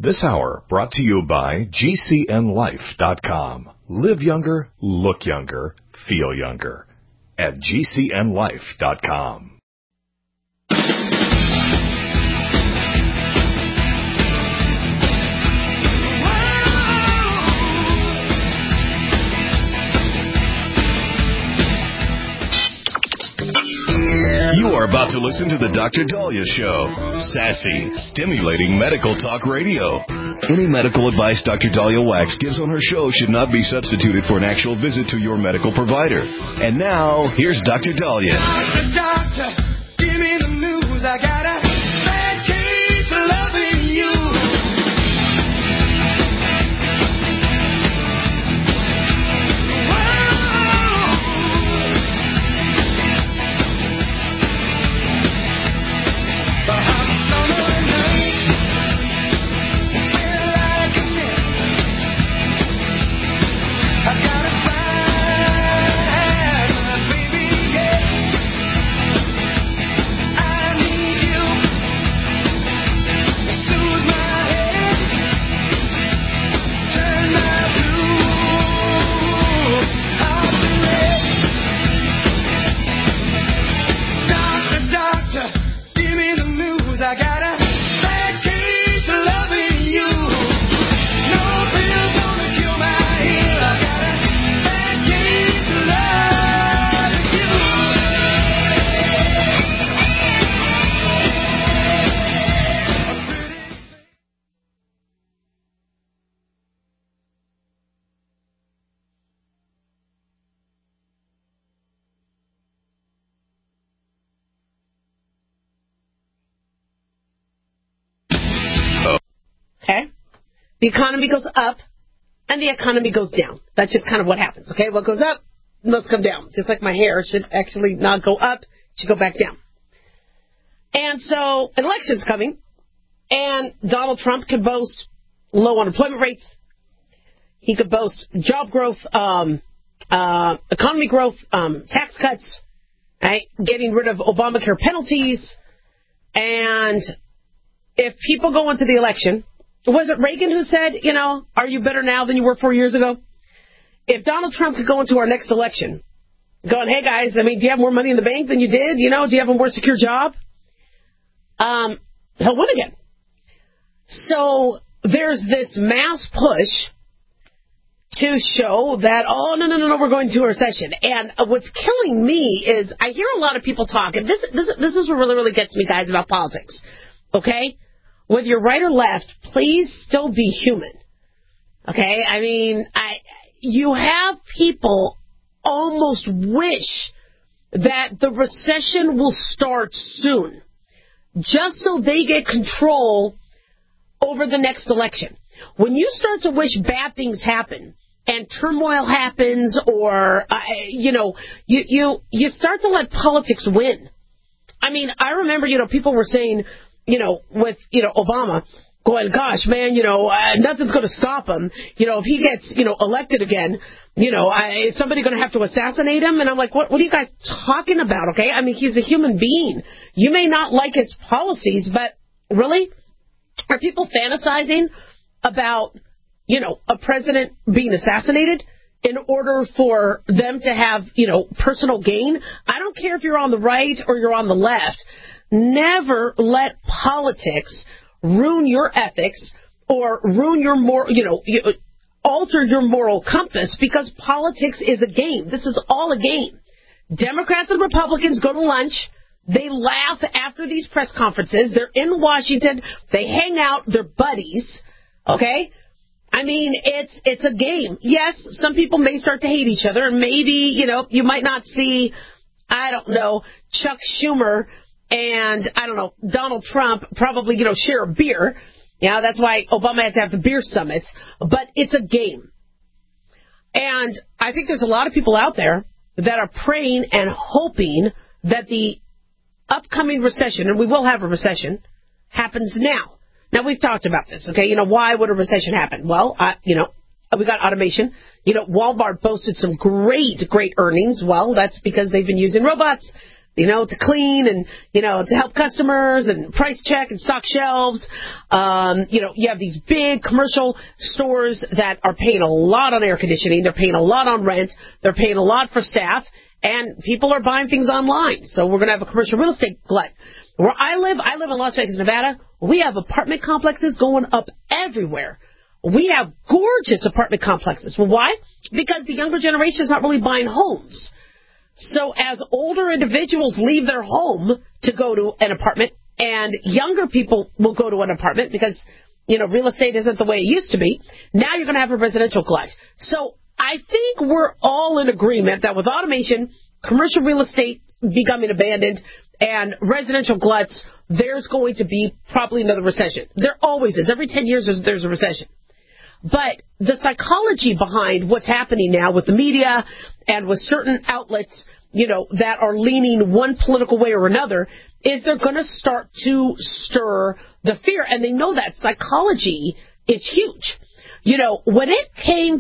This hour brought to you by GCNLife.com. Live younger, look younger, feel younger at GCNLife.com. You are about to listen to the Dr. Daliah Show. Sassy, stimulating medical talk radio. Any medical advice Dr. Daliah Wax gives on her show should not be substituted for an actual visit to your medical provider. And now, here's Dr. Daliah. Doctor, give me the news. I got a bad case of loving you. Okay? The economy goes up, and the economy goes down. That's just kind of what happens, okay? What goes up must come down. Just like my hair should actually not go up, it should go back down. And so, an election's coming, and Donald Trump could boast low unemployment rates. He could boast job growth, economy growth, tax cuts, right? Getting rid of Obamacare penalties. And if people go into the election, was it Reagan who said, are you better now than you were 4 years ago? If Donald Trump could go into our next election going, hey, guys, do you have more money in the bank than you did? Do you have a more secure job? He'll win again. So there's this mass push to show that, no, we're going to a recession. And what's killing me is I hear a lot of people talk, and this is what really, really gets me, guys, about politics. Okay? Whether you're right or left, please still be human. Okay? You have people almost wish that the recession will start soon, just so they get control over the next election. When you start to wish bad things happen and turmoil happens, or you start to let politics win. I remember people were saying, with Obama going, gosh, man, nothing's going to stop him. If he gets elected again, is somebody going to have to assassinate him? And I'm like, what are you guys talking about? Okay, he's a human being. You may not like his policies, but really, are people fantasizing about a president being assassinated in order for them to have personal gain? I don't care if you're on the right or you're on the left. Never let politics ruin your ethics or ruin your alter your moral compass, because politics is a game. This is all a game. Democrats and Republicans go to lunch. They laugh after these press conferences. They're in Washington. They hang out. They're buddies. Okay? It's a game. Yes, some people may start to hate each other. Maybe, you might not see, Chuck Schumer and, Donald Trump probably, share a beer. Yeah, that's why Obama has to have the beer summits. But it's a game. And I think there's a lot of people out there that are praying and hoping that the upcoming recession, and we will have a recession, happens now. Now, we've talked about this, okay? Why would a recession happen? Well, we got automation. Walmart boasted some great earnings. Well, that's because they've been using robots. to clean and, to help customers and price check and stock shelves. You have these big commercial stores that are paying a lot on air conditioning. They're paying a lot on rent. They're paying a lot for staff. And people are buying things online. So we're going to have a commercial real estate glut. Where I live in Las Vegas, Nevada. We have apartment complexes going up everywhere. We have gorgeous apartment complexes. Well, why? Because the younger generation is not really buying homes. So as older individuals leave their home to go to an apartment, and younger people will go to an apartment because, real estate isn't the way it used to be, now you're going to have a residential glut. So I think we're all in agreement that with automation, commercial real estate becoming abandoned, and residential gluts, there's going to be probably another recession. There always is. Every 10 years there's a recession. But the psychology behind what's happening now with the media and with certain outlets, that are leaning one political way or another, is they're going to start to stir the fear. And they know that psychology is huge. When it came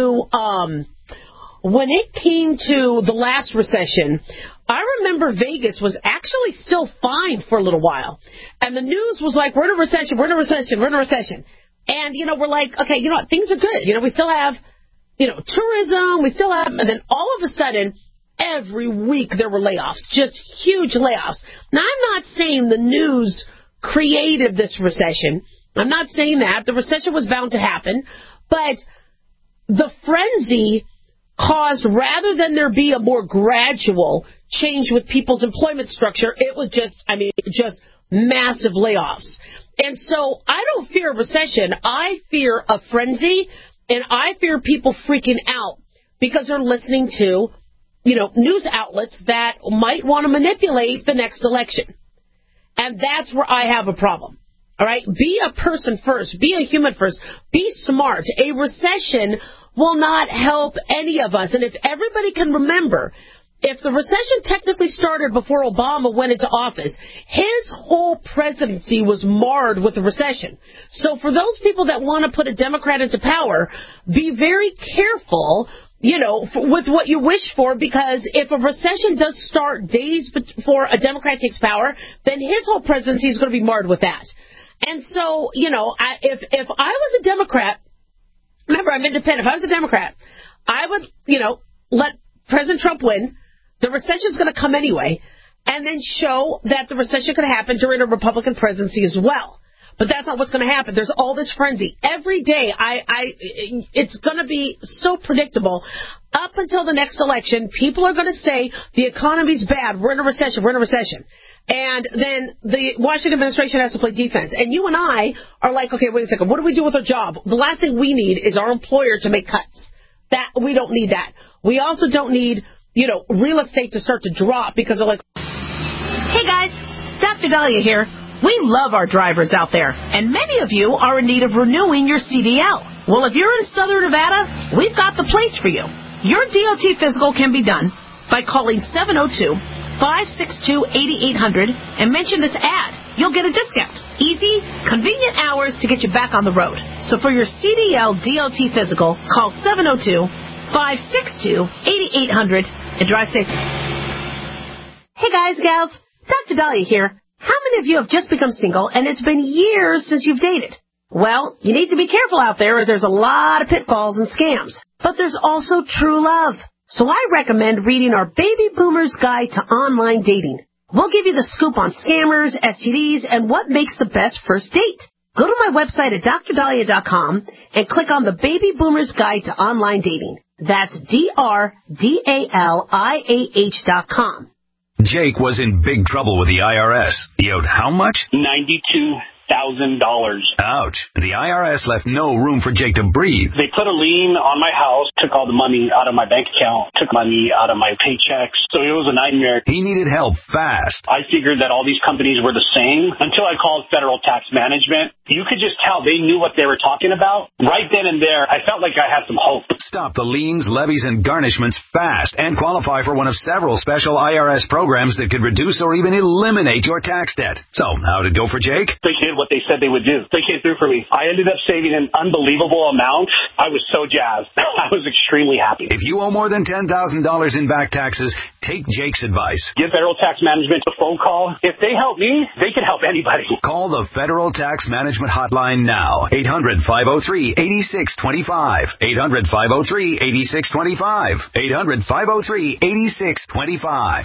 to the last recession, I remember Vegas was actually still fine for a little while. And the news was like, we're in a recession, we're in a recession, we're in a recession. And, we're like, okay, what, things are good. We still have, tourism, we still have, and then all of a sudden, every week there were layoffs, just huge layoffs. Now, I'm not saying the news created this recession. I'm not saying that. The recession was bound to happen. But the frenzy caused, rather than there be a more gradual change with people's employment structure, it was just massive layoffs. And so I don't fear a recession. I fear a frenzy, and I fear people freaking out because they're listening to, news outlets that might want to manipulate the next election. And that's where I have a problem. All right? Be a person first. Be a human first. Be smart. A recession will not help any of us. And if everybody can remember, if the recession technically started before Obama went into office, his whole presidency was marred with the recession. So for those people that want to put a Democrat into power, be very careful, with what you wish for, because if a recession does start days before a Democrat takes power, then his whole presidency is going to be marred with that. And so, if I was a Democrat, remember, I'm independent. If I was a Democrat, I would, let President Trump win. The recession's going to come anyway, and then show that the recession could happen during a Republican presidency as well. But that's not what's going to happen. There's all this frenzy. Every day, it's going to be so predictable. Up until the next election, people are going to say the economy's bad. We're in a recession. We're in a recession. And then the Washington administration has to play defense. And you and I are like, okay, wait a second. What do we do with our job? The last thing we need is our employer to make cuts. We don't need that. We also don't need, real estate to start to drop because they're like, hey guys, Dr. Dahlia here. We love our drivers out there, and many of you are in need of renewing your CDL. Well, if you're in Southern Nevada, we've got the place for you. Your DOT physical can be done by calling 702-562-8800 and mention this ad. You'll get a discount. Easy, convenient hours to get you back on the road. So for your CDL DOT physical, call 702-562-8800 and drive safe. Hey guys, gals, Dr. Dahlia here. How many of you have just become single and it's been years since you've dated? Well, you need to be careful out there as there's a lot of pitfalls and scams. But there's also true love. So I recommend reading our Baby Boomer's Guide to Online Dating. We'll give you the scoop on scammers, STDs, and what makes the best first date. Go to my website at drdahlia.com and click on the Baby Boomer's Guide to Online Dating. That's DRDALIAH.com. Jake was in big trouble with the IRS. He owed how much? $92,000. Ouch. The IRS left no room for Jake to breathe. They put a lien on my house, took all the money out of my bank account, took money out of my paychecks. So it was a nightmare. He needed help fast. I figured that all these companies were the same until I called Federal Tax Management. You could just tell they knew what they were talking about. Right then and there, I felt like I had some hope. Stop the liens, levies, and garnishments fast and qualify for one of several special IRS programs that could reduce or even eliminate your tax debt. So, how'd it go for Jake? They gave did what they said they would do. They came through for me. I ended up saving an unbelievable amount. I was so jazzed. I was extremely happy. If you owe more than $10,000 in back taxes, take Jake's advice. Give Federal Tax Management a phone call. If they help me, they can help anybody. Call the Federal Tax Management Hotline now. 800-503-8625. 800-503-8625. 800-503-8625.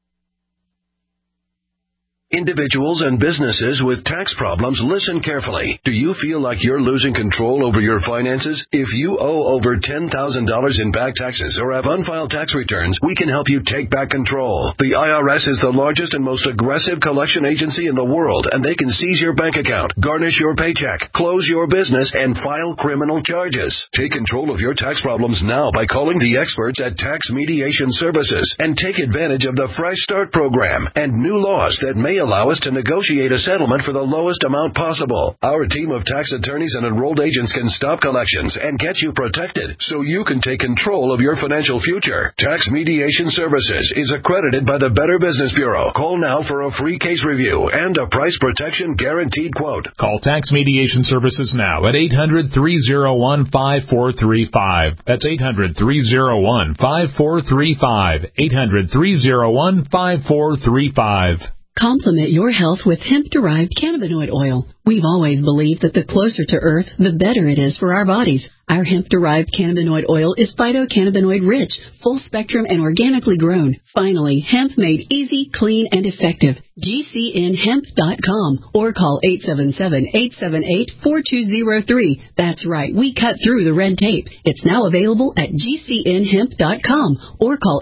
Individuals and businesses with tax problems, listen carefully. Do you feel like you're losing control over your finances? If you owe over $10,000 in back taxes or have unfiled tax returns, we can help you take back control. The IRS is the largest and most aggressive collection agency in the world, and they can seize your bank account, garnish your paycheck, close your business, and file criminal charges. Take control of your tax problems now by calling the experts at Tax Mediation Services and take advantage of the Fresh Start program and new laws that may allow us to negotiate a settlement for the lowest amount possible. Our team of tax attorneys and enrolled agents can stop collections and get you protected so you can take control of your financial future. Tax Mediation Services is accredited by the Better Business Bureau. Call now for a free case review and a price protection guaranteed quote. Call Tax Mediation Services now at 800-301-5435. That's 800-301-5435. 800-301-5435. Complement your health with hemp-derived cannabinoid oil. We've always believed that the closer to Earth, the better it is for our bodies. Our hemp-derived cannabinoid oil is phytocannabinoid-rich, full-spectrum, and organically grown. Finally, hemp made easy, clean, and effective. GCNhemp.com or call 877-878-4203. That's right, we cut through the red tape. It's now available at GCNhemp.com or call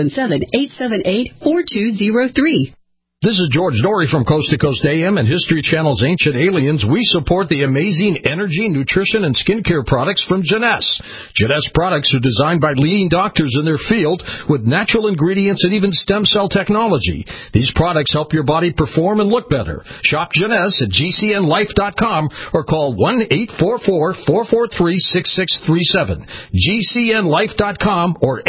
877-878-4203. This is George Dory from Coast to Coast AM and History Channel's Ancient Aliens. We support the amazing energy, nutrition, and skincare products from Jeunesse. Jeunesse products are designed by leading doctors in their field with natural ingredients and even stem cell technology. These products help your body perform and look better. Shop Jeunesse at GCNlife.com or call 1-844-443-6637. GCNlife.com or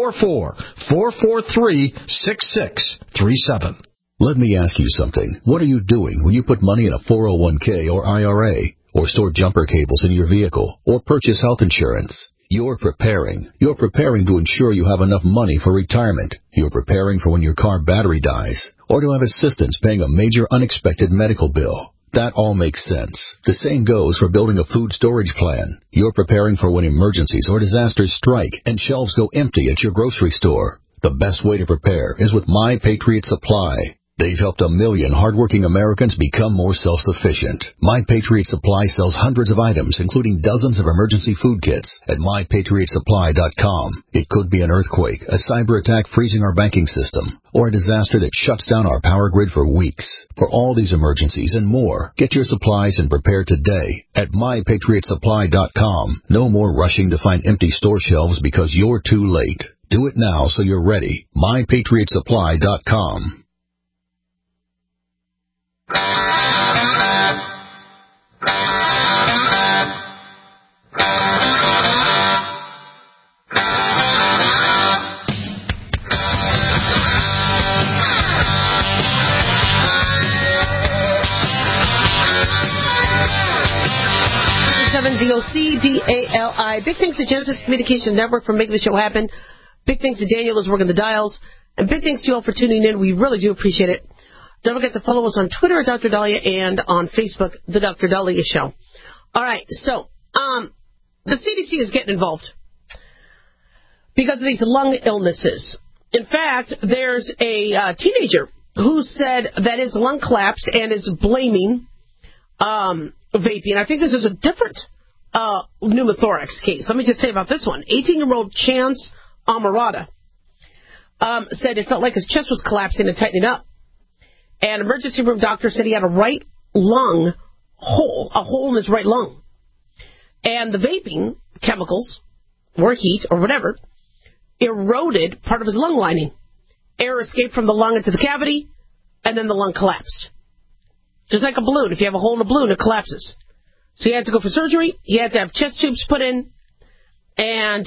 844-443-6637. Let me ask you something. What are you doing when you put money in a 401k or IRA, or store jumper cables in your vehicle, or purchase health insurance? You're preparing. You're preparing to ensure you have enough money for retirement. You're preparing for when your car battery dies, or to have assistance paying a major unexpected medical bill. That all makes sense. The same goes for building a food storage plan. You're preparing for when emergencies or disasters strike and shelves go empty at your grocery store. The best way to prepare is with My Patriot Supply. They've helped 1 million hardworking Americans become more self-sufficient. My Patriot Supply sells hundreds of items, including dozens of emergency food kits at MyPatriotSupply.com. It could be an earthquake, a cyber attack freezing our banking system, or a disaster that shuts down our power grid for weeks. For all these emergencies and more, get your supplies and prepare today at MyPatriotSupply.com. No more rushing to find empty store shelves because you're too late. Do it now so you're ready. MyPatriotSupply.com. 7DOCDALI. Big thanks to Genesis Communication Network for making the show happen. Big thanks to Daniel who's working the dials. And big thanks to you all for tuning in. We really do appreciate it. Don't forget to follow us on Twitter at Dr. Dahlia and on Facebook, The Dr. Dahlia Show. All right, so the CDC is getting involved because of these lung illnesses. In fact, there's a teenager who said that his lung collapsed and is blaming vaping. I think this is a different pneumothorax case. Let me just tell you about this one. 18-year-old Chance Amarada said it felt like his chest was collapsing and tightening up. An emergency room doctor said he had a right lung hole, a hole in his right lung. And the vaping chemicals, or heat, or whatever, eroded part of his lung lining. Air escaped from the lung into the cavity, and then the lung collapsed. Just like a balloon. If you have a hole in a balloon, it collapses. So he had to go for surgery. He had to have chest tubes put in. And,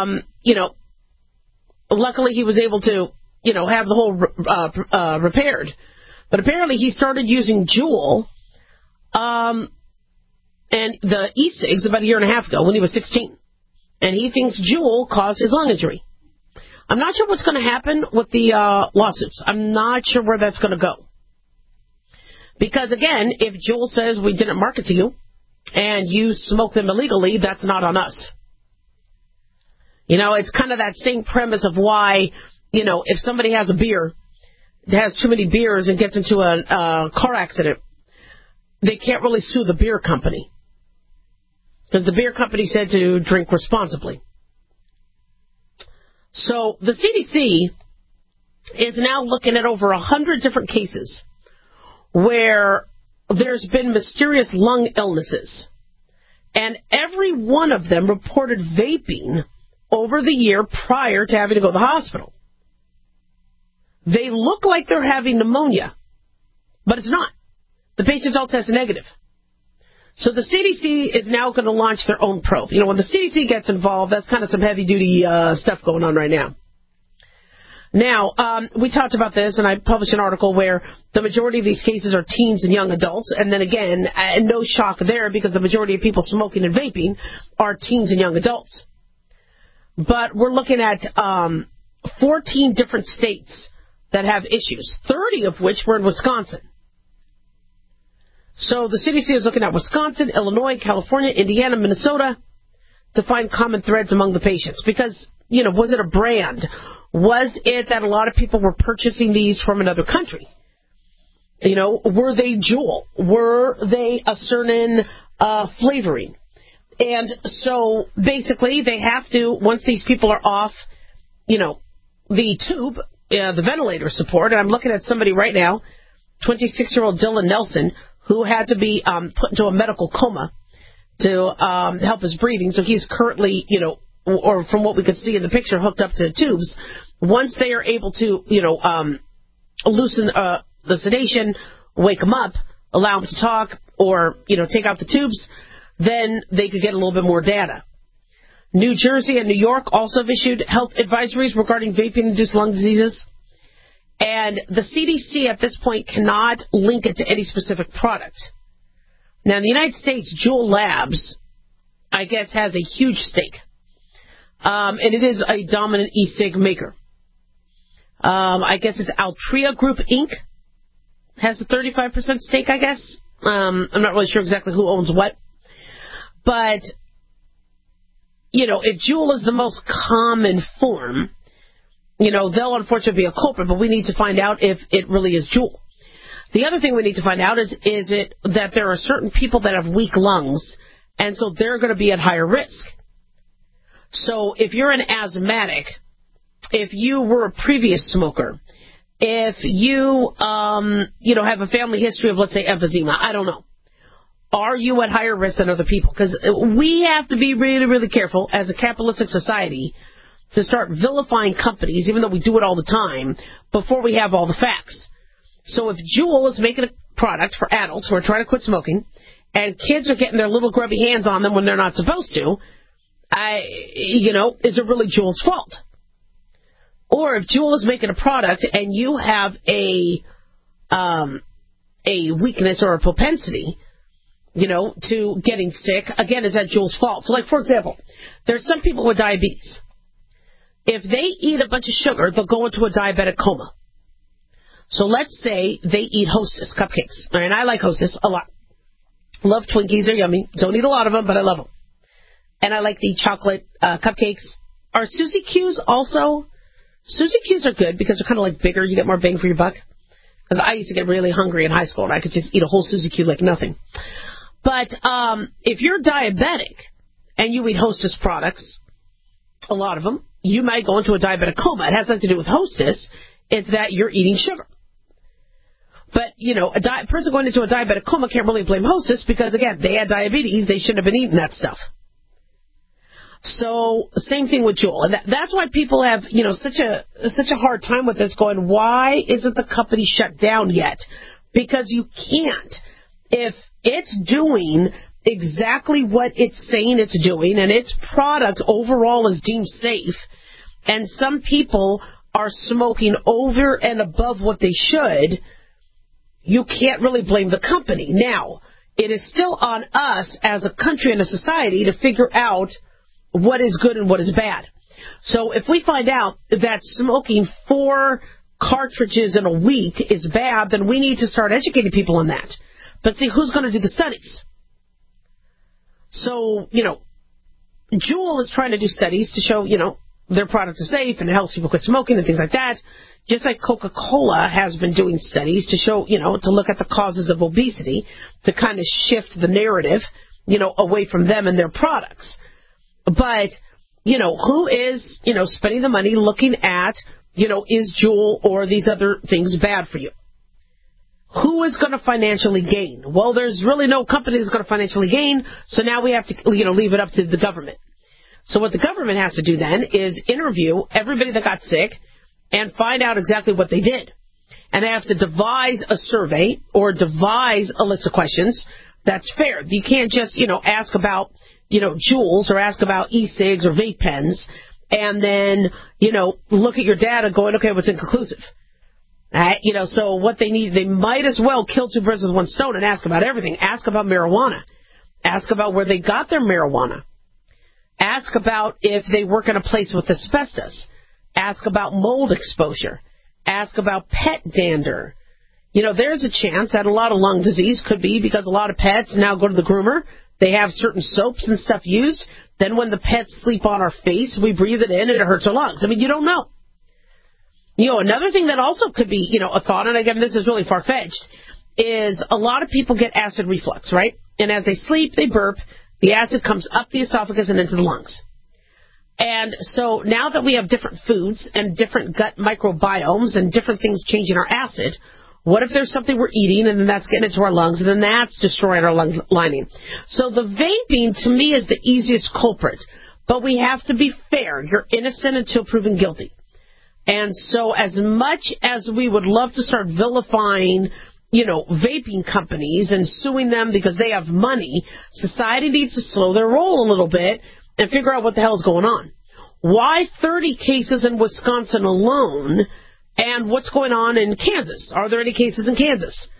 luckily he was able to, have the hole repaired. But apparently he started using Juul And the e-cigs about a year and a half ago when he was 16. And he thinks Juul caused his lung injury. I'm not sure what's going to happen with the lawsuits. I'm not sure where that's going to go. Because, again, if Juul says we didn't market to you and you smoke them illegally, that's not on us. It's kind of that same premise of why, if somebody has a beer, has too many beers and gets into a car accident, they can't really sue the beer company. Because the beer company said to drink responsibly. So the CDC is now looking at over 100 different cases where there's been mysterious lung illnesses. And every one of them reported vaping over the year prior to having to go to the hospital. They look like they're having pneumonia, but it's not. The patients all test negative. So the CDC is now going to launch their own probe. When the CDC gets involved, that's kind of some heavy-duty stuff going on right now. Now, we talked about this, and I published an article where the majority of these cases are teens and young adults. And then again, no shock there because the majority of people smoking and vaping are teens and young adults. But we're looking at 14 different states that have issues, 30 of which were in Wisconsin. So the CDC is looking at Wisconsin, Illinois, California, Indiana, Minnesota to find common threads among the patients. Because, was it a brand? Was it that a lot of people were purchasing these from another country? Were they Juul? Were they a certain flavoring? And so basically they have to, once these people are off, the tube, the ventilator support, and I'm looking at somebody right now, 26-year-old Dylan Nelson, who had to be put into a medical coma to help his breathing. So he's currently, or from what we could see in the picture, hooked up to tubes. Once they are able to, loosen the sedation, wake him up, allow him to talk, or, take out the tubes, then they could get a little bit more data. New Jersey and New York also have issued health advisories regarding vaping-induced lung diseases. And the CDC at this point cannot link it to any specific product. Now, in the United States, Juul Labs, I guess, has a huge stake. And it is a dominant e-cig maker. I guess it's Altria Group, Inc. has a 35% stake, I guess. I'm not really sure exactly who owns what. But, if Juul is the most common form, they'll unfortunately be a culprit, but we need to find out if it really is Juul. The other thing we need to find out is it that there are certain people that have weak lungs, and so they're going to be at higher risk. So if you're an asthmatic, if you were a previous smoker, if you, have a family history of, let's say, emphysema, I don't know. Are you at higher risk than other people? Because we have to be really, really careful as a capitalistic society to start vilifying companies, even though we do it all the time, before we have all the facts. So if Juul is making a product for adults who are trying to quit smoking, and kids are getting their little grubby hands on them when they're not supposed to, is it really Juul's fault? Or if Juul is making a product and you have a weakness or a propensity, to getting sick, again, is that Juul's fault? So, like, for example, there's some people with diabetes. If they eat a bunch of sugar, they'll go into a diabetic coma. So let's say they eat Hostess cupcakes. And I like Hostess a lot. Love Twinkies. They're yummy. Don't eat a lot of them, but I love them. And I like the chocolate cupcakes. Are Suzy Q's also? Suzy Q's are good because they're kind of like bigger. You get more bang for your buck. Because I used to get really hungry in high school, and I could just eat a whole Suzy Q like nothing. But if you're diabetic and you eat Hostess products, a lot of them, you might go into a diabetic coma. It has nothing to do with Hostess. It's that you're eating sugar. But, a person going into a diabetic coma can't really blame Hostess because, again, they had diabetes. They shouldn't have been eating that stuff. So, same thing with Juul. And that's why people have, such a hard time with this going, why isn't the company shut down yet? Because you can't. If it's doing exactly what it's saying it's doing and its product overall is deemed safe and some people are smoking over and above what they should, you can't really blame the company. Now, it is still on us as a country and a society to figure out what is good and what is bad. So if we find out that smoking 4 cartridges in a week is bad, then we need to start educating people on that. But see, who's going to do the studies? So, Juul is trying to do studies to show, their products are safe and it helps people quit smoking and things like that. Just like Coca-Cola has been doing studies to show, to look at the causes of obesity, to kind of shift the narrative, away from them and their products. But, who is, spending the money looking at, is Juul or these other things bad for you? Who is going to financially gain? Well, there's really no company that's going to financially gain, so now we have to, leave it up to the government. So what the government has to do then is interview everybody that got sick and find out exactly what they did. And they have to devise a survey or devise a list of questions that's fair. You can't just, ask about, Juuls or ask about e-cigs or vape pens and then, look at your data going, okay, what's inconclusive? So what they need, they might as well kill 2 birds with 1 stone and ask about everything. Ask about marijuana. Ask about where they got their marijuana. Ask about if they work in a place with asbestos. Ask about mold exposure. Ask about pet dander. There's a chance that a lot of lung disease could be because a lot of pets now go to the groomer. They have certain soaps and stuff used. Then when the pets sleep on our face, we breathe it in and it hurts our lungs. I mean, you don't know. Another thing that also could be, a thought, and again, this is really far-fetched, is a lot of people get acid reflux, right? And as they sleep, they burp, the acid comes up the esophagus and into the lungs. And so now that we have different foods and different gut microbiomes and different things changing our acid, what if there's something we're eating and then that's getting into our lungs and then that's destroying our lung lining? So the vaping, to me, is the easiest culprit. But we have to be fair. You're innocent until proven guilty. And so as much as we would love to start vilifying, vaping companies and suing them because they have money, society needs to slow their roll a little bit and figure out what the hell is going on. Why 30 cases in Wisconsin alone, and what's going on in Kansas? Are there any cases in Kansas?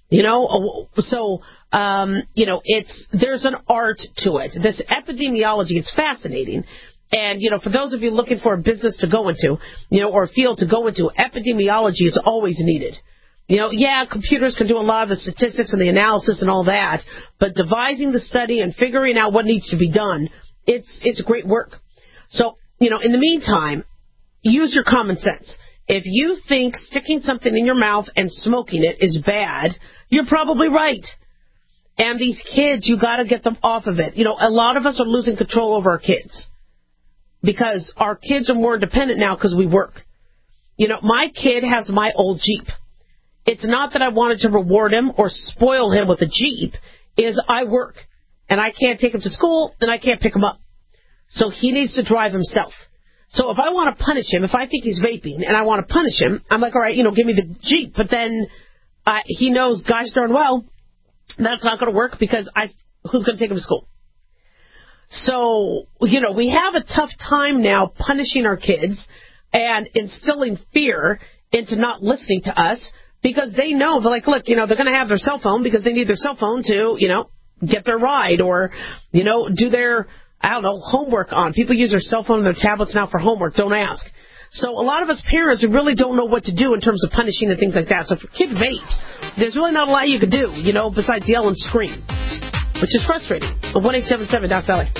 There's an art to it. This epidemiology is fascinating. And, for those of you looking for a business to go into, or a field to go into, epidemiology is always needed. Computers can do a lot of the statistics and the analysis and all that, but devising the study and figuring out what needs to be done, it's great work. So, in the meantime, use your common sense. If you think sticking something in your mouth and smoking it is bad, you're probably right. And these kids, you got to get them off of it. A lot of us are losing control over our kids because our kids are more independent now because we work. My kid has my old Jeep. It's not that I wanted to reward him or spoil him with a Jeep. Is I work, and I can't take him to school, and I can't pick him up. So he needs to drive himself. So if I want to punish him, if I think he's vaping and I want to punish him, I'm like, all right, give me the Jeep. But then he knows, gosh darn well, that's not going to work because who's going to take him to school? So, we have a tough time now punishing our kids and instilling fear into not listening to us because they know, they're like, look, they're going to have their cell phone because they need their cell phone to, get their ride or, do their, homework on. People use their cell phone and their tablets now for homework. Don't ask. So a lot of us parents really don't know what to do in terms of punishing and things like that. So if your kid vapes, there's really not a lot you could do, besides yell and scream, which is frustrating. 1-877-DOC-VALLEY.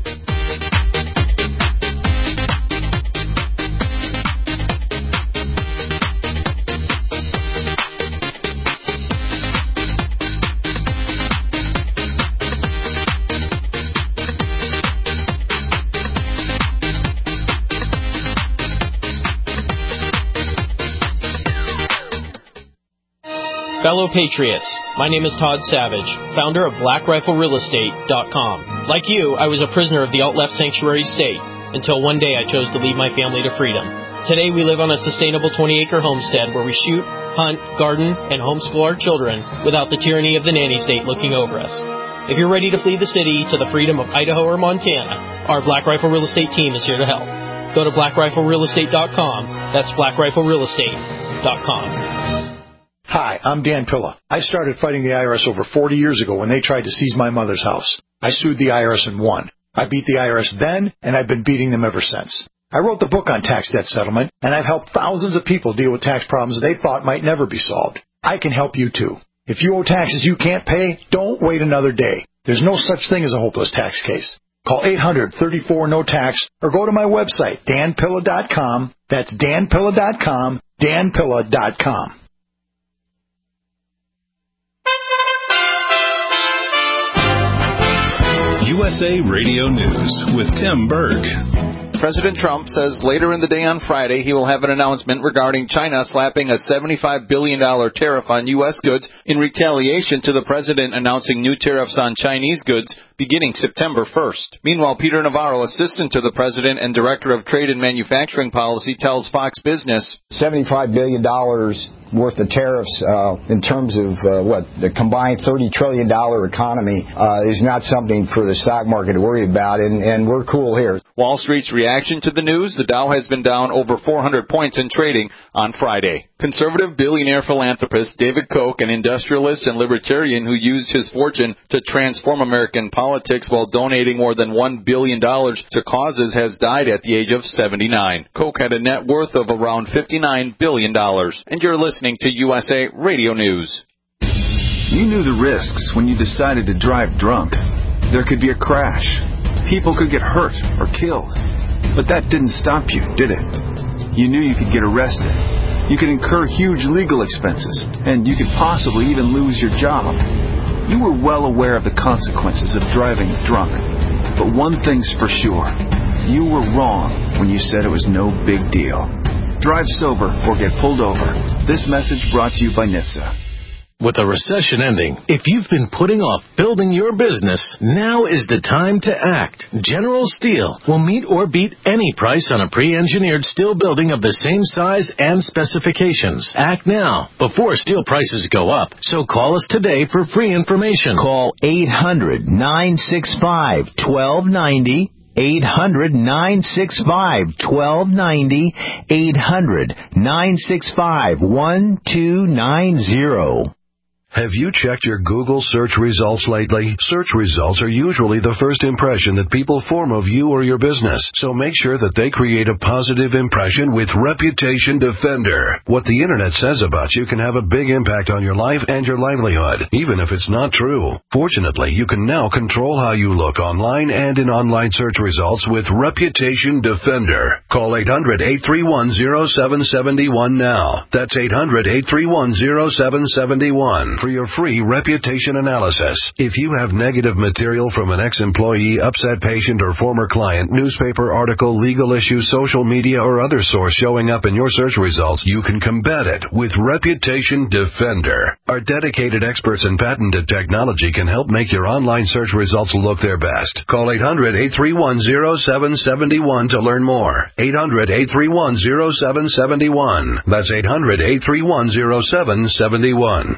Fellow Patriots, my name is Todd Savage, founder of BlackRifleRealEstate.com. Like you, I was a prisoner of the alt-left sanctuary state until one day I chose to lead my family to freedom. Today we live on a sustainable 20-acre homestead where we shoot, hunt, garden, and homeschool our children without the tyranny of the nanny state looking over us. If you're ready to flee the city to the freedom of Idaho or Montana, our Black Rifle Real Estate team is here to help. Go to BlackRifleRealEstate.com. That's BlackRifleRealEstate.com. Hi, I'm Dan Pilla. I started fighting the IRS over 40 years ago when they tried to seize my mother's house. I sued the IRS and won. I beat the IRS then, and I've been beating them ever since. I wrote the book on tax debt settlement, and I've helped thousands of people deal with tax problems they thought might never be solved. I can help you too. If you owe taxes you can't pay, don't wait another day. There's no such thing as a hopeless tax case. Call 800-34-NO-TAX or go to my website, danpilla.com. That's danpilla.com, danpilla.com. USA Radio News with Tim Berg. President Trump says later in the day on Friday he will have an announcement regarding China slapping a $75 billion tariff on U.S. goods in retaliation to the president announcing new tariffs on Chinese goods beginning September 1st. Meanwhile, Peter Navarro, assistant to the president and director of trade and manufacturing policy, tells Fox Business $75 billion worth of tariffs in terms of the combined $30 trillion economy is not something for the stock market to worry about, and we're cool here. Wall Street's reaction to the news, the Dow has been down over 400 points in trading on Friday. Conservative billionaire philanthropist David Koch, an industrialist and libertarian who used his fortune to transform American politics while donating more than $1 billion to causes, has died at the age of 79. Koch had a net worth of around $59 billion. And you're listening to USA Radio News. You knew the risks when you decided to drive drunk. There could be a crash. People could get hurt or killed. But that didn't stop you, did it? You knew you could get arrested. You could incur huge legal expenses, and you could possibly even lose your job. You were well aware of the consequences of driving drunk. But one thing's for sure. You were wrong when you said it was no big deal. Drive sober or get pulled over. This message brought to you by NHTSA. With a recession ending, if you've been putting off building your business, now is the time to act. General Steel will meet or beat any price on a pre-engineered steel building of the same size and specifications. Act now, before steel prices go up. So call us today for free information. Call 800-965-1290. 800-965-1290. 800-965-1290. Have you checked your Google search results lately? Search results are usually the first impression that people form of you or your business, so make sure that they create a positive impression with Reputation Defender. What the Internet says about you can have a big impact on your life and your livelihood, even if it's not true. Fortunately, you can now control how you look online and in online search results with Reputation Defender. Call 800-831-0771 now. That's 800-831-0771. For your free reputation analysis. If you have negative material from an ex-employee, upset patient, or former client, newspaper article, legal issue, social media, or other source showing up in your search results, you can combat it with Reputation Defender. Our dedicated experts in patented technology can help make your online search results look their best. Call 800-831-0771 to learn more. 800-831-0771. That's 800-831-0771.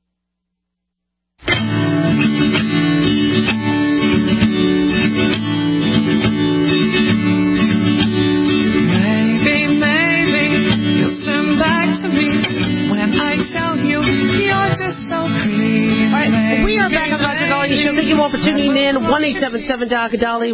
Thank you all for tuning in. 1-877-DOC-DOLLY,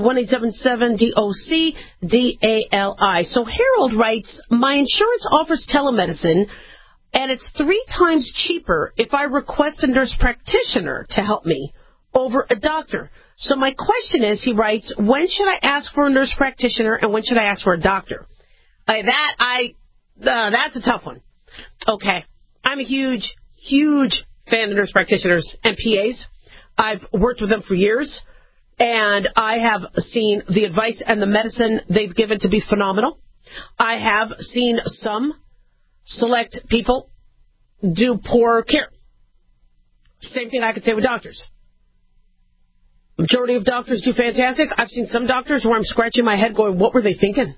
1-877-DOC-DALI. So Harold writes, my insurance offers telemedicine, and it's 3 times cheaper if I request a nurse practitioner to help me over a doctor. So my question is, he writes, when should I ask for a nurse practitioner and when should I ask for a doctor? That's a tough one. Okay. I'm a huge fan of nurse practitioners and PAs. I've worked with them for years, and I have seen the advice and the medicine they've given to be phenomenal. I have seen some select people do poor care. Same thing I could say with doctors. Majority of doctors do fantastic. I've seen some doctors where I'm scratching my head going, what were they thinking?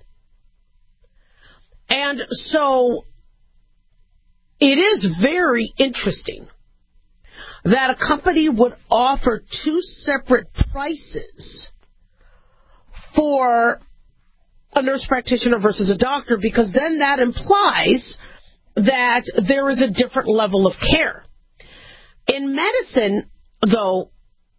And so it is very interesting that a company would offer 2 separate prices for a nurse practitioner versus a doctor, because then that implies that there is a different level of care. In medicine, though,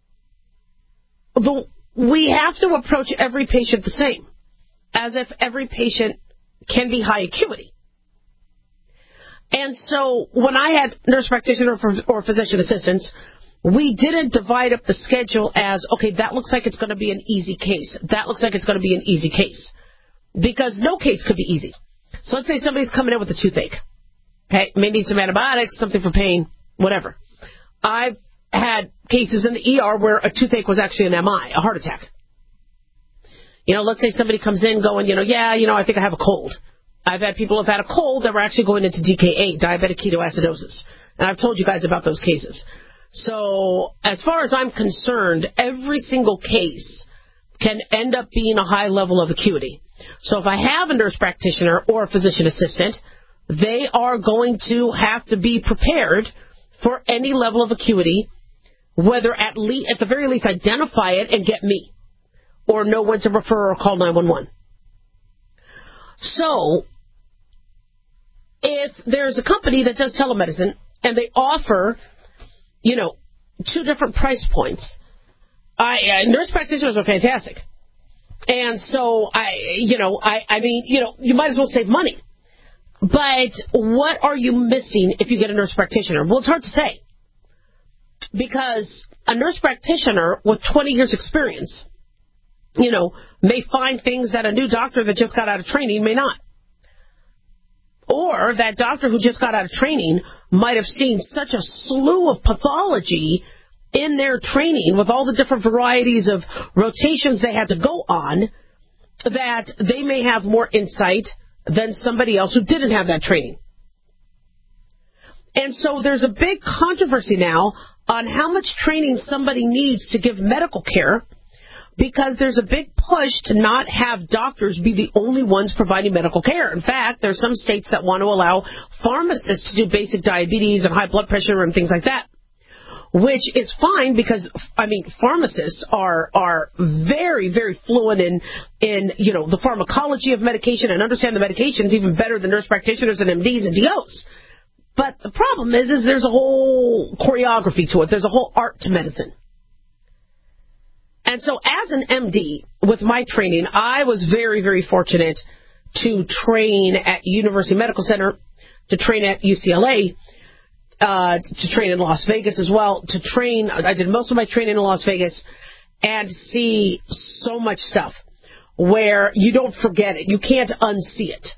we have to approach every patient the same, as if every patient can be high acuity. And so when I had nurse practitioner or physician assistants, we didn't divide up the schedule as, okay, that looks like it's going to be an easy case. That looks like it's going to be an easy case. Because no case could be easy. So let's say somebody's coming in with a toothache. Okay, may need some antibiotics, something for pain, whatever. I've had cases in the ER where a toothache was actually an MI, a heart attack. Let's say somebody comes in going, I think I have a cold. I've had people who've had a cold that were actually going into DKA, diabetic ketoacidosis. And I've told you guys about those cases. So as far as I'm concerned, every single case can end up being a high level of acuity. So if I have a nurse practitioner or a physician assistant, they are going to have to be prepared for any level of acuity, whether at the very least identify it and get me, or know when to refer or call 911. So if there's a company that does telemedicine and they offer, 2 different price points, nurse practitioners are fantastic. And so you might as well save money. But what are you missing if you get a nurse practitioner? Well, it's hard to say. Because a nurse practitioner with 20 years experience, may find things that a new doctor that just got out of training may not. Or that doctor who just got out of training might have seen such a slew of pathology in their training with all the different varieties of rotations they had to go on that they may have more insight than somebody else who didn't have that training. And so there's a big controversy now on how much training somebody needs to give medical care, because there's a big push to not have doctors be the only ones providing medical care. In fact, there's some states that want to allow pharmacists to do basic diabetes and high blood pressure and things like that, which is fine because, pharmacists are very, very fluent in the pharmacology of medication and understand the medications even better than nurse practitioners and MDs and DOs. But the problem is there's a whole choreography to it. There's a whole art to medicine. And so as an MD, with my training, I was very, very fortunate to train at University Medical Center, to train at UCLA, to train in Las Vegas as well, I did most of my training in Las Vegas, and see so much stuff where you don't forget it. You can't unsee it.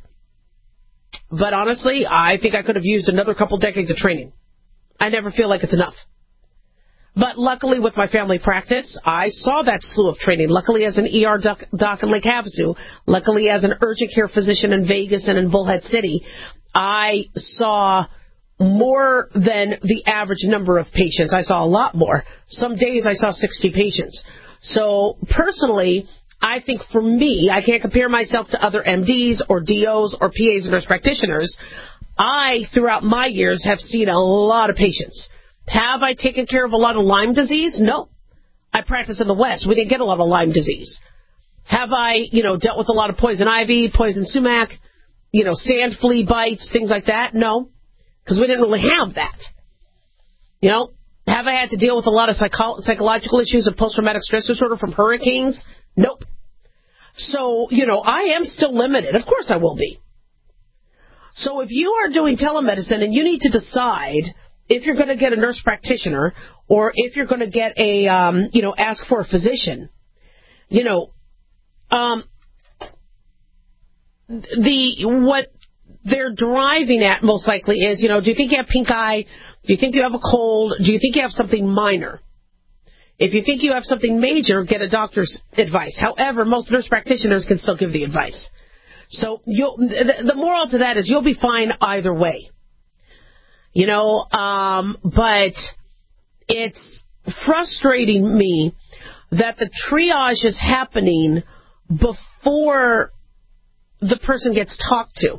But honestly, I think I could have used another couple decades of training. I never feel like it's enough. But luckily with my family practice, I saw that slew of training. Luckily as an ER doc in Lake Havasu, luckily as an urgent care physician in Vegas and in Bullhead City, I saw more than the average number of patients. I saw a lot more. Some days I saw 60 patients. So personally, I think for me, I can't compare myself to other MDs or DOs or PAs or nurse practitioners. I, throughout my years, have seen a lot of patients. Have I taken care of a lot of Lyme disease? No. I practice in the West. We didn't get a lot of Lyme disease. Have I, dealt with a lot of poison ivy, poison sumac, sand flea bites, things like that? No. Because we didn't really have that. Have I had to deal with a lot of psychological issues of post-traumatic stress disorder from hurricanes? Nope. So, I am still limited. Of course I will be. So if you are doing telemedicine and you need to decide if you're going to get a nurse practitioner or if you're going to get a, ask for a physician, what they're driving at most likely is, do you think you have pink eye? Do you think you have a cold? Do you think you have something minor? If you think you have something major, get a doctor's advice. However, most nurse practitioners can still give the advice. So the moral to that is you'll be fine either way. But it's frustrating me that the triage is happening before the person gets talked to.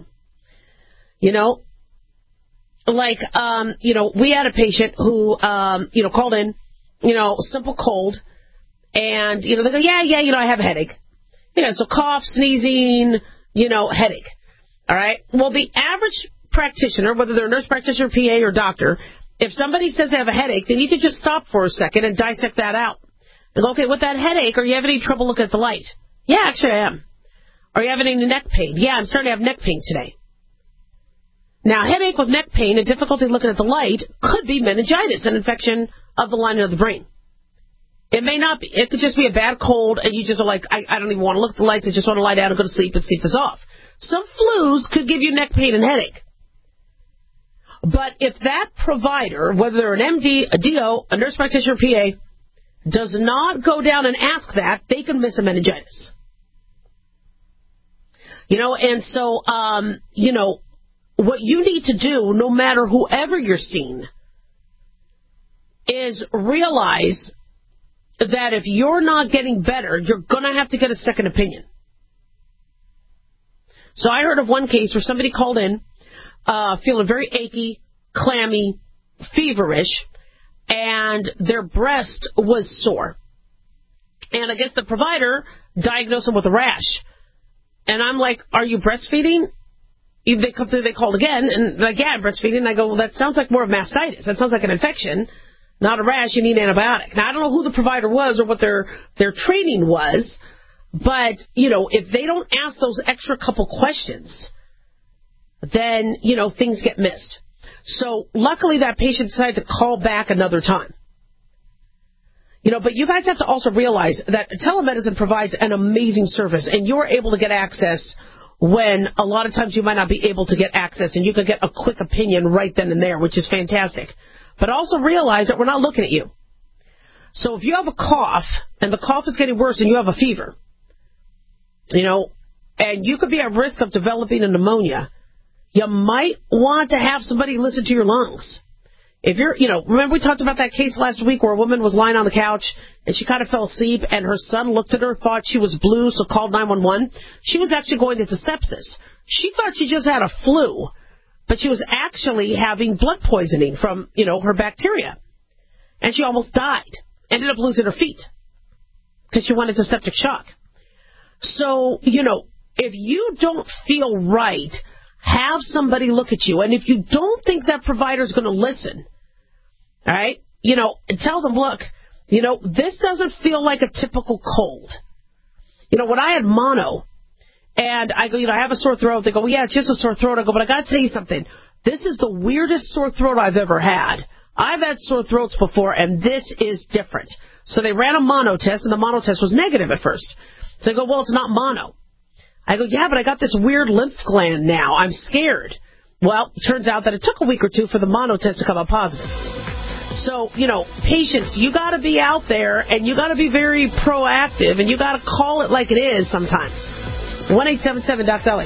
We had a patient who, called in, simple cold, and, they go, yeah, I have a headache. So cough, sneezing, headache. All right. Well, the average practitioner, whether they're a nurse practitioner, PA, or doctor, if somebody says they have a headache, they need to just stop for a second and dissect that out. And go, okay, with that headache, are you having any trouble looking at the light? Yeah, actually I am. Are you having any neck pain? Yeah, I'm starting to have neck pain today. Now, headache with neck pain and difficulty looking at the light could be meningitis, an infection of the lining of the brain. It may not be. It could just be a bad cold, and you just are like, I don't even want to look at the lights. I just want to lie down and go to sleep and sleep this off. Some flus could give you neck pain and headache. But if that provider, whether they're an MD, a DO, a nurse practitioner, PA, does not go down and ask that, they can miss a meningitis. And so, what you need to do, no matter whoever you're seeing, is realize that if you're not getting better, you're going to have to get a second opinion. So I heard of one case where somebody called in feeling very achy, clammy, feverish, and their breast was sore. And I guess the provider diagnosed them with a rash. And I'm like, are you breastfeeding? They called again, and like, yeah, I'm breastfeeding. And I go, well, that sounds like more of mastitis. That sounds like an infection, not a rash. You need an antibiotic. Now, I don't know who the provider was or what their training was, but, if they don't ask those extra couple questions, then, things get missed. So, luckily, that patient decided to call back another time. But you guys have to also realize that telemedicine provides an amazing service, and you're able to get access when a lot of times you might not be able to get access, and you can get a quick opinion right then and there, which is fantastic. But also realize that we're not looking at you. So if you have a cough, and the cough is getting worse, and you have a fever, and you could be at risk of developing a pneumonia, you might want to have somebody listen to your lungs. If you're, remember we talked about that case last week where a woman was lying on the couch and she kind of fell asleep and her son looked at her, thought she was blue, so called 911. She was actually going into sepsis. She thought she just had a flu, but she was actually having blood poisoning from, her bacteria. And she almost died. Ended up losing her feet because she went into septic shock. So, if you don't feel right, have somebody look at you. And if you don't think that provider is going to listen, all right, tell them, look, this doesn't feel like a typical cold. When I had mono, and I go, I have a sore throat, they go, well, yeah, it's just a sore throat. I go, but I got to tell you something. This is the weirdest sore throat I've ever had. I've had sore throats before, and this is different. So they ran a mono test, and the mono test was negative at first. So they go, well, it's not mono. I go, yeah, but I got this weird lymph gland now. I'm scared. Well, it turns out that it took a week or two for the mono test to come up positive. So, patients, you got to be out there, and you got to be very proactive, and you got to call it like it is sometimes. 1-877-DOC-DOLLY.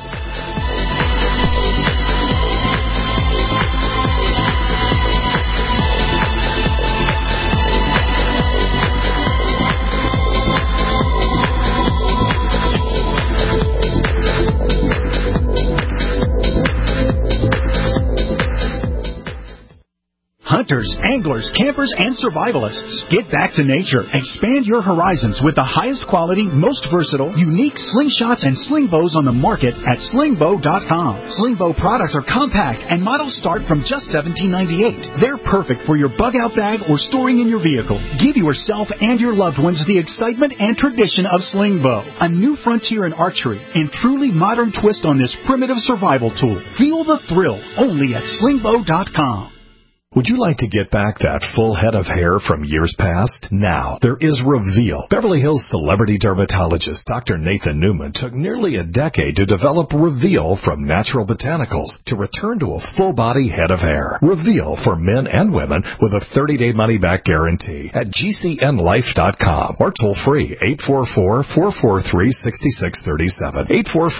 Hunters, anglers, campers, and survivalists. Get back to nature. Expand your horizons with the highest quality, most versatile, unique slingshots and sling bows on the market at slingbow.com. Slingbow products are compact and models start from just $17.98. They're perfect for your bug out bag or storing in your vehicle. Give yourself and your loved ones the excitement and tradition of Slingbow, a new frontier in archery and truly modern twist on this primitive survival tool. Feel the thrill only at slingbow.com. Would you like to get back that full head of hair from years past? Now, there is Reveal. Beverly Hills celebrity dermatologist Dr. Nathan Newman took nearly a decade to develop Reveal from natural botanicals to return to a full-body head of hair. Reveal for men and women with a 30-day money-back guarantee at GCNlife.com or toll-free 844-443-6637.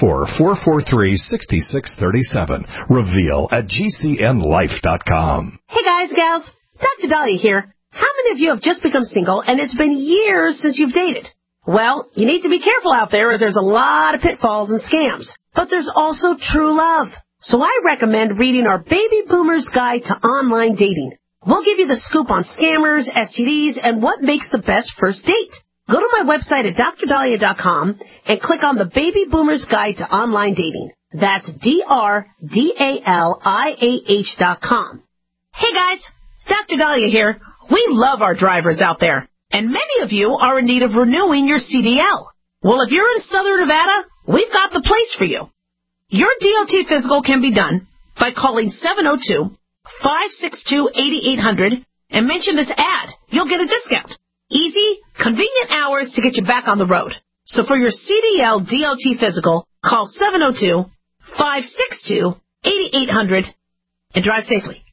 844-443-6637. Reveal at GCNlife.com. Hey guys, gals, Dr. Dahlia here. How many of you have just become single and it's been years since you've dated? Well, you need to be careful out there as there's a lot of pitfalls and scams. But there's also true love. So I recommend reading our Baby Boomer's Guide to Online Dating. We'll give you the scoop on scammers, STDs, and what makes the best first date. Go to my website at drdahlia.com and click on the Baby Boomer's Guide to Online Dating. That's DRDALIAH.com. Hey guys, it's Dr. Dahlia here. We love our drivers out there, and many of you are in need of renewing your CDL. Well, if you're in Southern Nevada, we've got the place for you. Your DOT physical can be done by calling 702-562-8800 and mention this ad. You'll get a discount. Easy, convenient hours to get you back on the road. So for your CDL DOT physical, call 702-562-8800 and drive safely.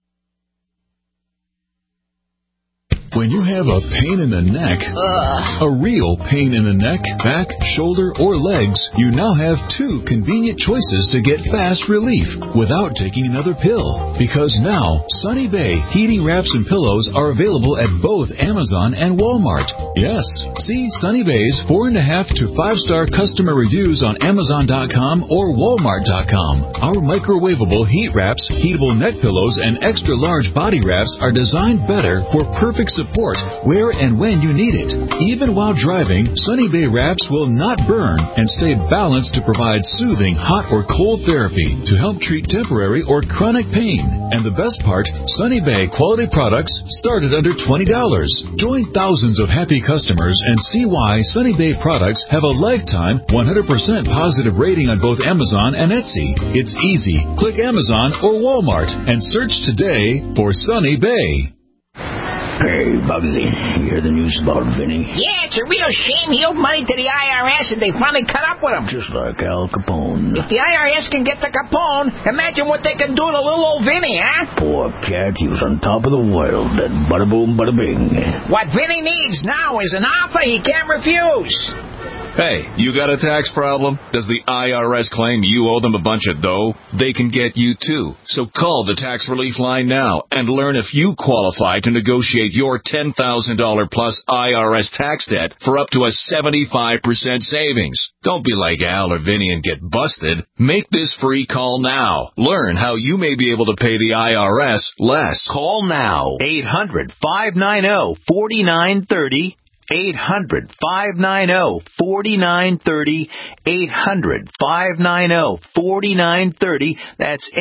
When you have a pain in the neck, a real pain in the neck, back, shoulder, or legs, you now have two convenient choices to get fast relief without taking another pill. Because now, Sunny Bay heating wraps and pillows are available at both Amazon and Walmart. Yes, see Sunny Bay's 4.5 to 5-star customer reviews on Amazon.com or Walmart.com. Our microwavable heat wraps, heatable neck pillows, and extra large body wraps are designed better for perfect support where and when you need it. Even while driving, Sunny Bay wraps will not burn and stay balanced to provide soothing hot or cold therapy to help treat temporary or chronic pain. And the best part, Sunny Bay quality products start at under $20. Join thousands of happy customers and see why Sunny Bay products have a lifetime 100% positive rating on both Amazon and Etsy. It's easy. Click Amazon or Walmart and search today for Sunny Bay. Hey, Bugsy, you hear the news about Vinny? Yeah, it's a real shame. He owed money to the IRS and they finally cut up with him. Just like Al Capone. If the IRS can get to Capone, imagine what they can do to little old Vinny, huh? Poor cat, he was on top of the world. And bada boom, bada bing. What Vinny needs now is an offer he can't refuse. Hey, you got a tax problem? Does the IRS claim you owe them a bunch of dough? They can get you too. So call the tax relief line now and learn if you qualify to negotiate your $10,000 plus IRS tax debt for up to a 75% savings. Don't be like Al or Vinny and get busted. Make this free call now. Learn how you may be able to pay the IRS less. Call now. 800-590-4930. 800-590-4930. 800-590-4930. That's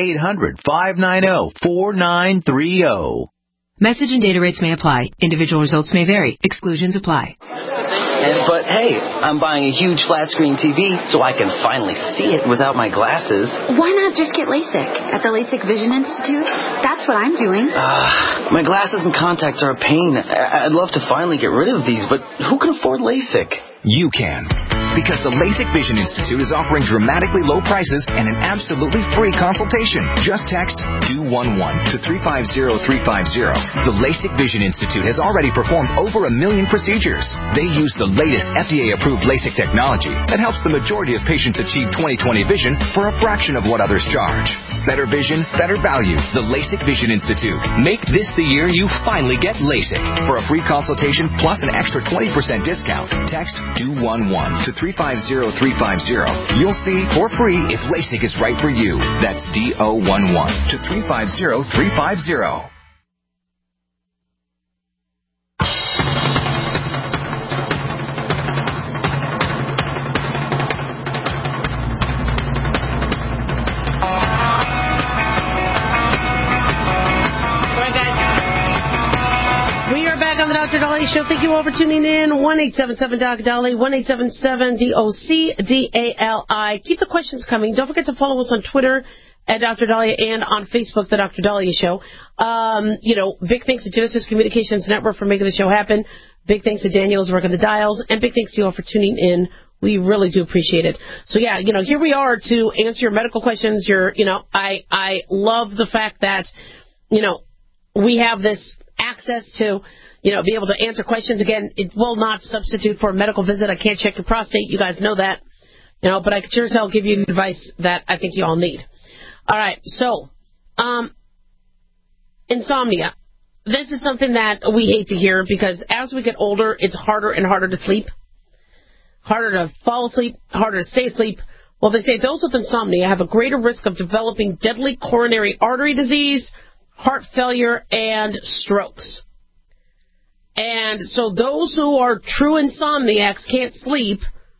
800-590-4930. Message and data rates may apply. Individual results may vary. Exclusions apply. But hey, I'm buying a huge flat-screen TV so I can finally see it without my glasses. Why not just get LASIK at the LASIK Vision Institute? That's what I'm doing. My glasses and contacts are a pain. I'd love to finally get rid of these, but who can afford LASIK? You can. Because the LASIK Vision Institute is offering dramatically low prices and an absolutely free consultation. Just text DO11 to 350350. The LASIK Vision Institute has already performed over 1 million procedures. They use the latest FDA-approved LASIK technology that helps the majority of patients achieve 20/20 vision for a fraction of what others charge. Better vision, better value. The LASIK Vision Institute. Make this the year you finally get LASIK. For a free consultation plus an extra 20% discount, text DO11 to 350350. You'll see for free if LASIK is right for you. That's DO11 to 350350. On the Dr. Dolly Show. Thank you all for tuning in. 1-877-DOC-DOLLY, 1-877-DOC-DALI. Keep the questions coming. Don't forget to follow us on Twitter at Dr. Dahlia and on Facebook, The Dr. Dahlia Show. Big thanks to Genesis Communications Network for making the show happen. Big thanks to Daniel's work on the dials. And big thanks to you all for tuning in. We really do appreciate it. So, yeah, here we are to answer your medical questions. I love the fact that, we have this access to be able to answer questions. Again, it will not substitute for a medical visit. I can't check your prostate. You guys know that. But I can sure as hell give you the advice that I think you all need. All right. So, insomnia. This is something that we hate to hear because as we get older, it's harder and harder to sleep. Harder to fall asleep, harder to stay asleep. Well, they say those with insomnia have a greater risk of developing deadly coronary artery disease, heart failure, and strokes. And so those who are true insomniacs can't sleep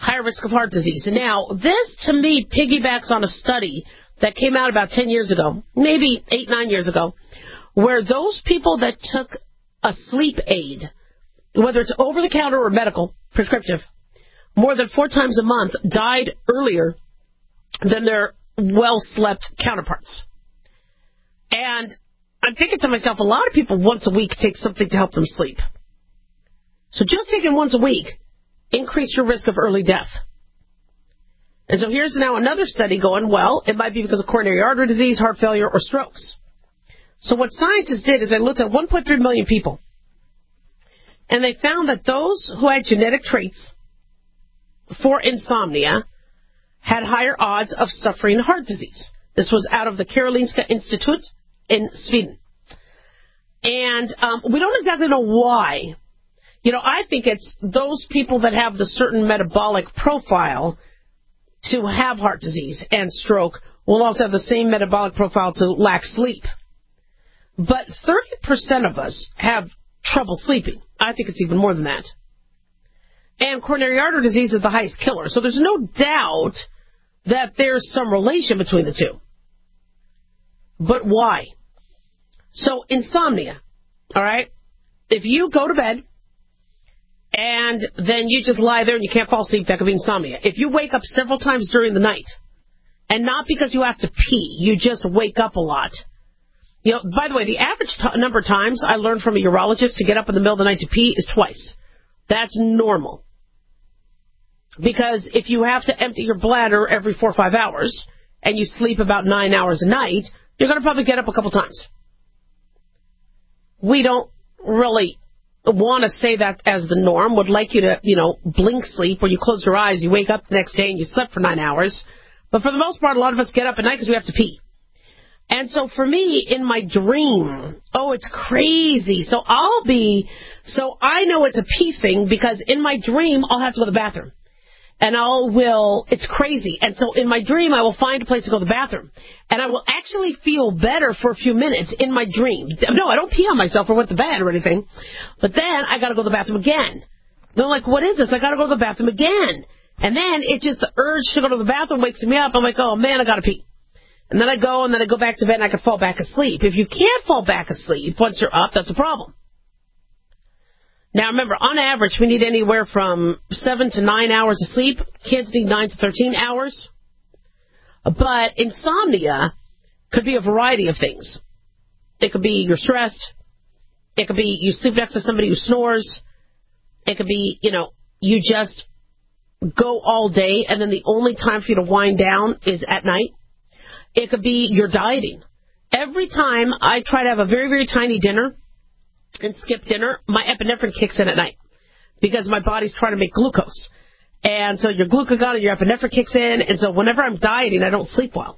higher risk of heart disease. Now, this to me piggybacks on a study that came out about 10 years ago, maybe 8, 9 years ago, where those people that took a sleep aid, whether it's over-the-counter or medical, prescriptive, more than 4 times a month, died earlier than their well-slept counterparts. And I'm thinking to myself, a lot of people once a week take something to help them sleep. So just taking once a week, increase your risk of early death. And so here's now another study going, well, it might be because of coronary artery disease, heart failure, or strokes. So what scientists did is they looked at 1.3 million people. And they found that those who had genetic traits for insomnia had higher odds of suffering heart disease. This was out of the Karolinska Institute in Sweden. And we don't exactly know why. You know, I think it's those people that have the certain metabolic profile to have heart disease and stroke will also have the same metabolic profile to lack sleep. But 30% of us have trouble sleeping. I think it's even more than that. And coronary artery disease is the highest killer. So there's no doubt that there's some relation between the two. But why? So insomnia, all right? If you go to bed and then you just lie there and you can't fall asleep, that could be insomnia. If you wake up several times during the night, and not because you have to pee, you just wake up a lot. You know, by the way, the average number of times I learned from a urologist to get up in the middle of the night to pee is twice. That's normal. Because if you have to empty your bladder every 4 or 5 hours, and you sleep about 9 hours a night, you're going to probably get up a couple times. We don't really want to say that as the norm. Would like you to, blink sleep, where you close your eyes, you wake up the next day, and you slept for 9 hours. But for the most part, a lot of us get up at night because we have to pee. And so for me, in my dream, it's crazy. So I know it's a pee thing because in my dream, I'll have to go to the bathroom. And it's crazy. And so in my dream, I will find a place to go to the bathroom. And I will actually feel better for a few minutes in my dream. No, I don't pee on myself or wet the bed or anything. But then I got to go to the bathroom again. They're like, what is this? I got to go to the bathroom again. And then the urge to go to the bathroom wakes me up. I'm like, oh man, I got to pee. And then I go back to bed and I can fall back asleep. If you can't fall back asleep once you're up, that's a problem. Now, remember, on average, we need anywhere from 7 to 9 hours of sleep. Kids need 9 to 13 hours. But insomnia could be a variety of things. It could be you're stressed. It could be you sleep next to somebody who snores. It could be, you just go all day, and then the only time for you to wind down is at night. It could be you're dieting. Every time I try to have a very, very tiny dinner and skip dinner, my epinephrine kicks in at night because my body's trying to make glucose. And so your glucagon and your epinephrine kicks in, and so whenever I'm dieting, I don't sleep well.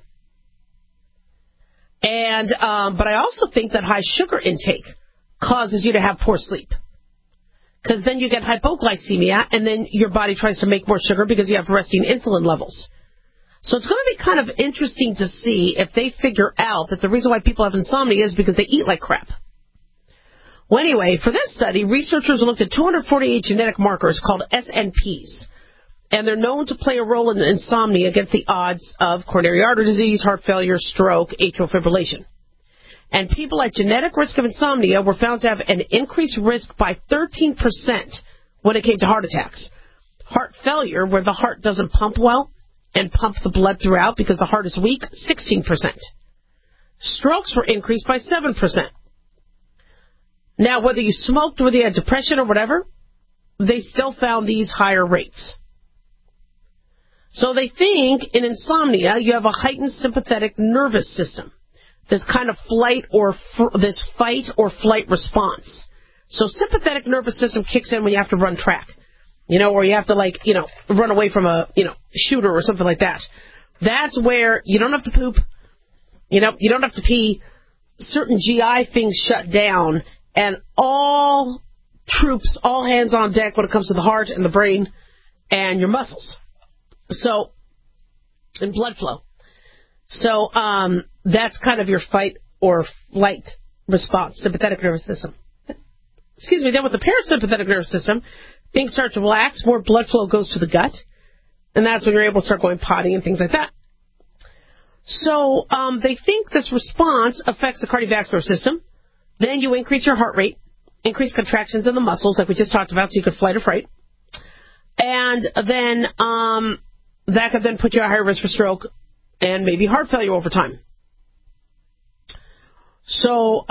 And but I also think that high sugar intake causes you to have poor sleep because then you get hypoglycemia, and then your body tries to make more sugar because you have resting insulin levels. So it's going to be kind of interesting to see if they figure out that the reason why people have insomnia is because they eat like crap. Well, anyway, for this study, researchers looked at 248 genetic markers called SNPs, and they're known to play a role in insomnia against the odds of coronary artery disease, heart failure, stroke, atrial fibrillation. And people at genetic risk of insomnia were found to have an increased risk by 13% when it came to heart attacks. Heart failure, where the heart doesn't pump well and pump the blood throughout because the heart is weak, 16%. Strokes were increased by 7%. Now, whether you smoked, whether you had depression or whatever, they still found these higher rates. So they think in insomnia, you have a heightened sympathetic nervous system, this kind of fight or flight response. So sympathetic nervous system kicks in when you have to run track, or you have to run away from a, shooter or something like that. That's where you don't have to poop, you don't have to pee. Certain GI things shut down, and all troops, all hands on deck when it comes to the heart and the brain and your muscles. So, and blood flow. So, that's kind of your fight or flight response, sympathetic nervous system. Excuse me, then with the parasympathetic nervous system, things start to relax, more blood flow goes to the gut, And that's when you're able to start going potty and things like that. So they think this response affects the cardiovascular system. Then you increase your heart rate, increase contractions in the muscles, like we just talked about, so you could flight or fright. And then that could then put you at higher risk for stroke and maybe heart failure over time. So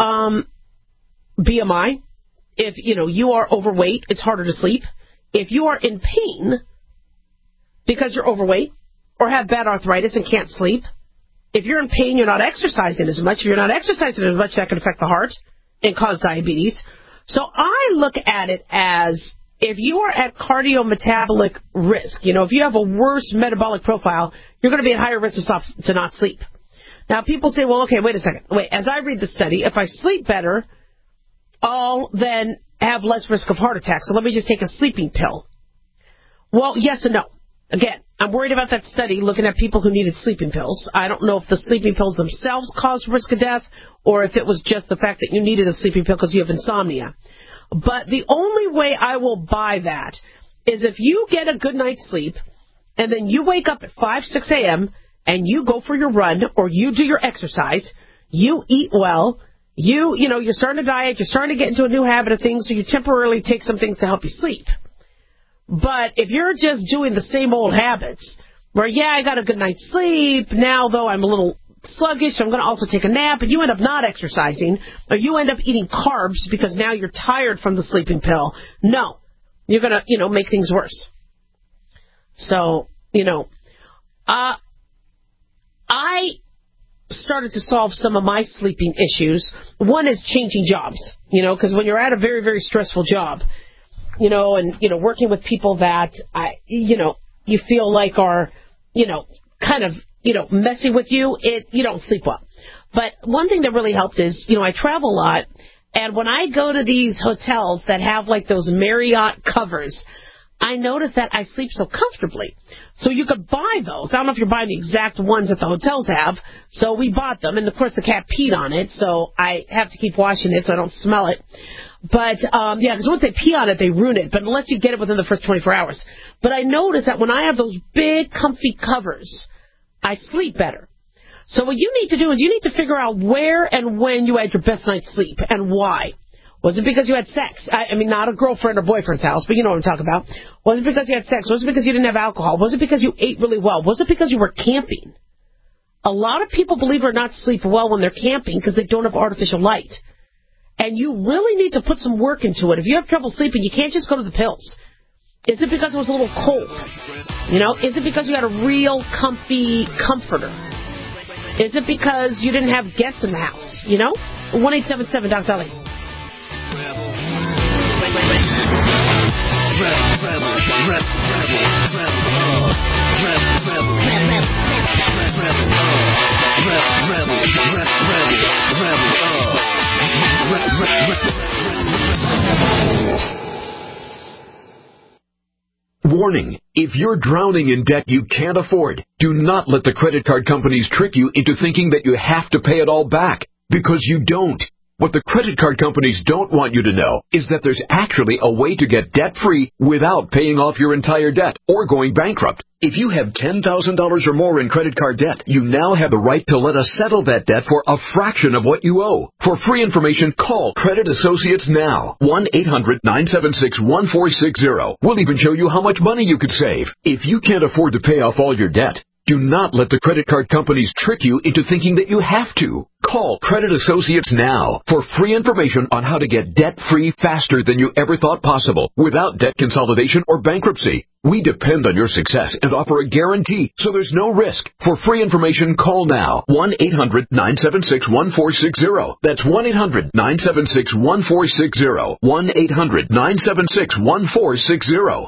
BMI, if you are overweight, it's harder to sleep. If you are in pain because you're overweight or have bad arthritis and can't sleep, if you're in pain, you're not exercising as much. If you're not exercising as much, that can affect the heart and cause diabetes. So I look at it as if you are at cardiometabolic risk, if you have a worse metabolic profile, you're going to be at higher risk to not sleep. Now, people say, well, okay, wait a second. As I read the study, if I sleep better, I'll then have less risk of heart attack. So let me just take a sleeping pill. Well, yes and no. Again, I'm worried about that study looking at people who needed sleeping pills. I don't know if the sleeping pills themselves caused risk of death or if it was just the fact that you needed a sleeping pill because you have insomnia. But the only way I will buy that is if you get a good night's sleep and then you wake up at 5, 6 a.m. and you go for your run or you do your exercise, you eat well, you're starting to diet, you're starting to get into a new habit of things, so you temporarily take some things to help you sleep. But if you're just doing the same old habits, where, I got a good night's sleep, now, though, I'm a little sluggish, I'm going to also take a nap, and you end up not exercising, or you end up eating carbs because now you're tired from the sleeping pill, no, you're going to, make things worse. So, I started to solve some of my sleeping issues. One is changing jobs, because when you're at a very, very stressful job, and, working with people that, you feel like are, kind of, messing with you, you don't sleep well. But one thing that really helped is, I travel a lot, and when I go to these hotels that have, like, those Marriott covers, I noticed that I sleep so comfortably. So you could buy those. I don't know if you're buying the exact ones that the hotels have. So we bought them, and, of course, the cat peed on it, so I have to keep washing it so I don't smell it. But, because once they pee on it, they ruin it. But unless you get it within the first 24 hours. But I noticed that when I have those big, comfy covers, I sleep better. So what you need to do is you need to figure out where and when you had your best night's sleep and why. Was it because you had sex? I mean, not a girlfriend or boyfriend's house, but you know what I'm talking about. Was it because you had sex? Was it because you didn't have alcohol? Was it because you ate really well? Was it because you were camping? A lot of people, believe it or not, sleep well when they're camping because they don't have artificial light. And you really need to put some work into it. If you have trouble sleeping, you can't just go to the pills. Is it because it was a little cold? Is it because you had a real comfy comforter? Is it because you didn't have guests in the house? 1-877 Doc Dolly. Warning, if you're drowning in debt you can't afford, do not let the credit card companies trick you into thinking that you have to pay it all back, because you don't. What the credit card companies don't want you to know is that there's actually a way to get debt-free without paying off your entire debt or going bankrupt. If you have $10,000 or more in credit card debt, you now have the right to let us settle that debt for a fraction of what you owe. For free information, call Credit Associates now. 1-800-976-1460. We'll even show you how much money you could save. If you can't afford to pay off all your debt, do not let the credit card companies trick you into thinking that you have to. Call Credit Associates now for free information on how to get debt-free faster than you ever thought possible without debt consolidation or bankruptcy. We depend on your success and offer a guarantee, so there's no risk. For free information, call now. 1-800-976-1460. That's 1-800-976-1460. 1-800-976-1460.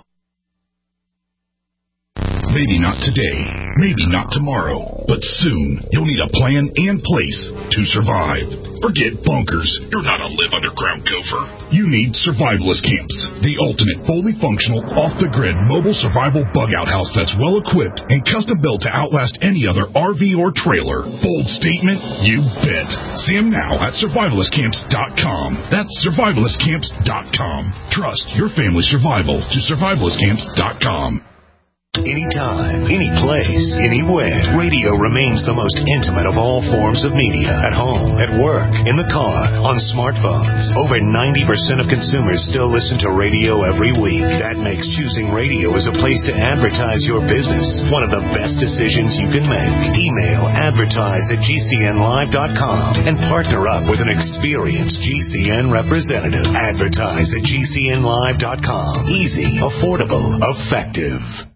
Maybe not today, maybe not tomorrow, but soon you'll need a plan and place to survive. Forget bunkers. You're not a live underground gopher. You need Survivalist Camps, the ultimate fully functional, off-the-grid mobile survival bug-out house that's well-equipped and custom-built to outlast any other RV or trailer. Bold statement? You bet. See them now at survivalistcamps.com. That's survivalistcamps.com. Trust your family's survival to survivalistcamps.com. anytime, any place, anywhere. Radio remains the most intimate of all forms of media. At home, at work, in the car, on smartphones. Over 90% of consumers still listen to radio every week. That makes choosing radio as a place to advertise your business one of the best decisions you can make. Email advertise@gcnlive.com and partner up with an experienced GCN representative. Advertise at GCNlive.com. Easy, affordable, effective.